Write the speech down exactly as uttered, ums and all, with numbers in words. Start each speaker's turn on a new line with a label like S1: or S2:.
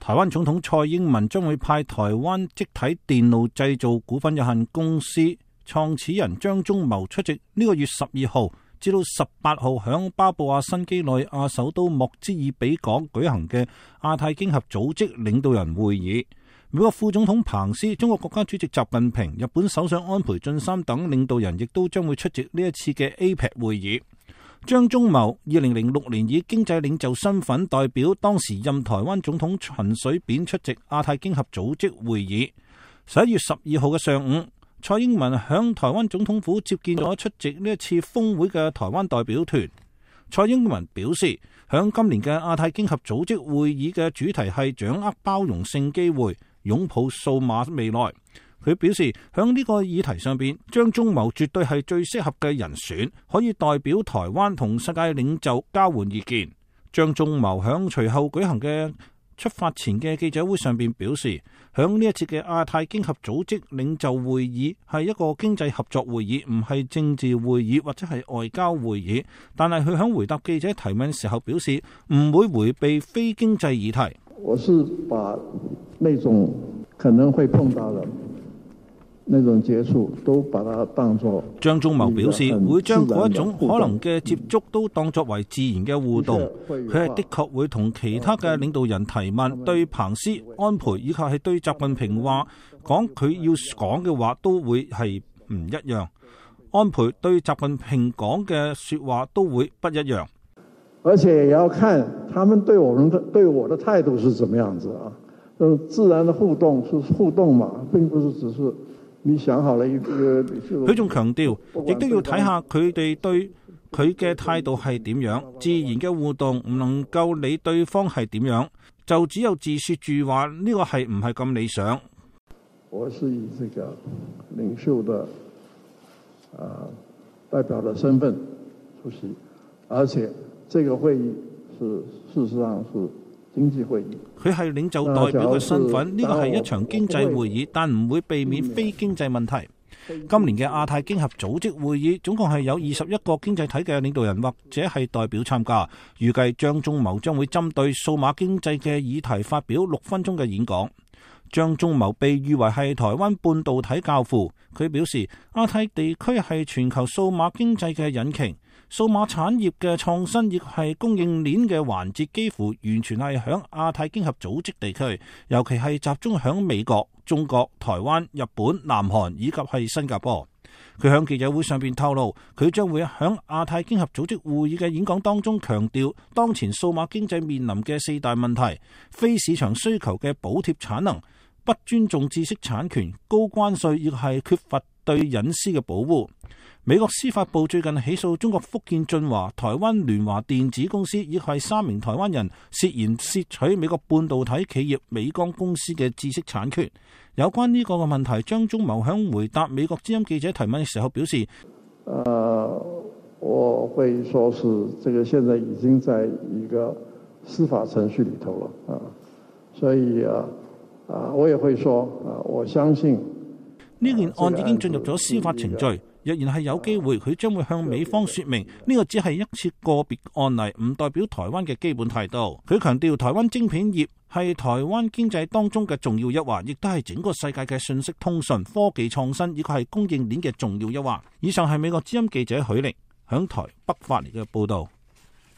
S1: 台灣總統蔡英文將會派台灣積體電路製造股份有限公司創始人張忠謀出席呢個月十二號至到十八號響巴布亞新幾內亞首都莫茲爾比港舉行嘅亞太經合組織領導人會議。美國副總統彭斯、中國國家主席習近平、日本首相安倍晉三等領導人亦都將會出席呢一次嘅 A P E C 會議。張忠謀二零零六年以經濟領袖身份代表當時任台灣總統陳水扁出席亞太經合組織會議。十一月十二號嘅上午，蔡英文響台灣總統府接見咗出席呢一次峰會嘅台灣代表團。蔡英文表示，響今年嘅亞太經合組織會議嘅主題係掌握包容性機會，擁抱數碼未來。佢表示，響呢個議題上邊，張忠謀絕對係最適合嘅人選，可以代表台灣同世界領袖交換意見。張忠謀響隨後舉行嘅出發前嘅記者會上邊表示，響呢一次嘅亞太經合組織領袖會議係一個經濟合作會議，唔係政治會議或者係外交會議。但係佢響回答記者提問嘅時候表示，唔會迴避非經濟議題。
S2: 我是把那種可能會碰到的那種接觸都把它當作。
S1: 張忠謀表示，會將嗰一種可能嘅接觸都當作為自然嘅互動。佢係的確會同其他嘅領導人提問，對彭斯、安倍以及係對習近平話講佢要講嘅話都會係唔一樣。安倍對習近平講嘅說話都會不一樣。
S2: 而且也要看他們對我們的對我的態度是怎麼樣子啊？嗯，自然的互動是互動嘛，並不是只是。你想好了一個，
S1: 佢仲強調，亦都要睇下佢哋對佢嘅態度係點樣。自然嘅互動唔能夠理對方係點樣，就只有自說住話，呢個係唔係咁理想。
S2: 我是以這個領袖的啊、呃、代表的身份出席，而且這個會議是事實上是經濟會議。佢係領袖代表嘅身份，呢個係一場經濟會議，但唔會避免非經濟問題。今年嘅亞太經合組織會議總共係有二十一個經濟體嘅領導人或者係代表參加。預計張忠謀將會針對數碼經濟嘅議題發表六分鐘嘅演講。張忠謀被譽為係台灣半導體教父，佢表示亞太地區係全球數碼經濟嘅引擎。數碼產業嘅創新亦係供應鏈嘅環節，幾乎完全係響亞太經合組織地區，尤其係集中響美國、中國、台灣、日本、南韓以及係新加坡。佢響記者會上邊透露，佢將會響亞太經合組織會議嘅演講當中強調，當前數碼經濟面臨嘅四大問題：非市場需求嘅補貼產能、不尊重知識產權、高關稅，亦係缺乏對隱私嘅保護。美國司法部最近起訴中國福建晉華、台灣聯華電子公司，亦係三名台灣人涉嫌竊取美國半導體企業美光公司嘅知識產權。有關呢個嘅問題，張忠謀響回答美國之音記者提問嘅時候表示： 呃，我會說是這個現在已經在一個司法程序裏頭了啊，所以啊啊，我也會說啊，我相信
S1: 呢件案已經進入咗司法程序。若然係有機會，佢將會向美方說明呢個只係一次個別案例，唔代表台灣嘅基本態度。佢強調台灣晶片業係台灣經濟當中嘅重要一環，亦都係整個世界嘅信息通訊、科技創新以及係供應鏈嘅重要一環。以上係美國之音記者許力響台北發嚟嘅報道。